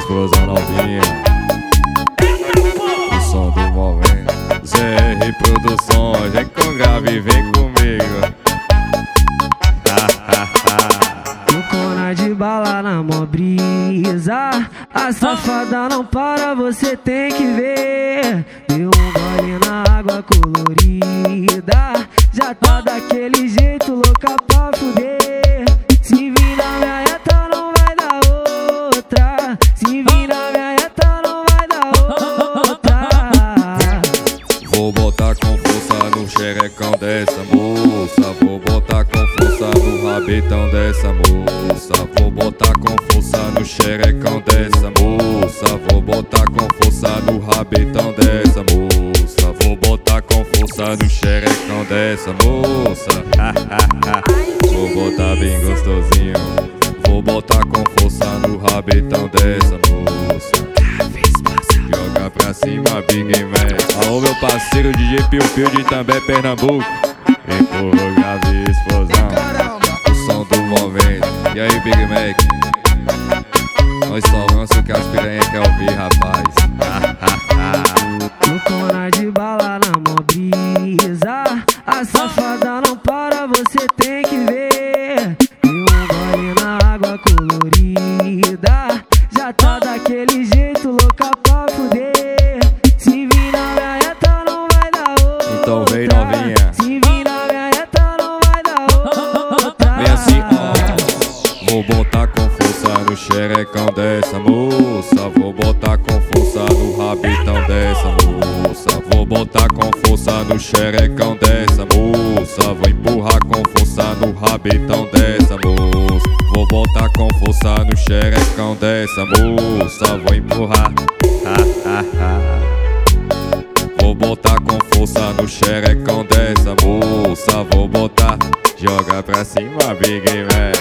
explosão novinha. O som do momento. ZR Produções, vem com grave, vem comigo. Cona de bala na mó brisa, a safada não para, você tem que ver. Deu um gole na água colorida, já tá daquele jeito, louca pra fuder. Se vir na minha reta não vai dar outra, se vir na minha reta não vai dar outra. Vou botar com força no xerecão dessa moça, vou botar com força no rabetão dessa moça, vou botar com força no xerecão dessa moça, vou botar com força no rabetão dessa moça, vou botar com força no xerecão dessa moça. Vou botar bem gostosinho, vou botar com força no rabetão dessa moça. Joga pra cima, Big Mac. Alô, meu parceiro DJ Piu Piu de Itambé, Pernambuco. Empurrou, grave, explosão. O som do momento. E aí, Big Mac? Nós só lança o que as piranha quer ouvir, rapaz. Cona de bala na mó brisa, a safada não para, você tem que ver. Deu um gole na água colorida, já tá daquele jeito, louca pra fuder. Se vir na minha reta não vai dar outra, Então vem, novinha. se vir na minha reta não vai dar outra. Vem assim, ó. Vou botar com força no xerecão dessa moça, vou botar com força no rabetão dessa moça, vou botar com força no xerecão dessa moça, vou empurrar com força no rabetão dessa moça, vou botar com força no xerecão dessa moça, vou empurrar. Vou botar com força no xerecão dessa moça, vou botar, joga pra cima, Big Mac.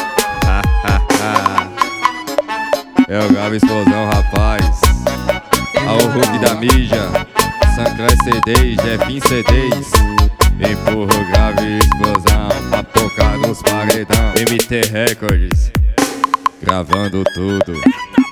É o grave explosão, rapaz. Ao Hulk da mídia, Sancler CDs, Jefinho CDs. Empurra o grave explosão pra tocar nos paredão. MT Records, gravando tudo.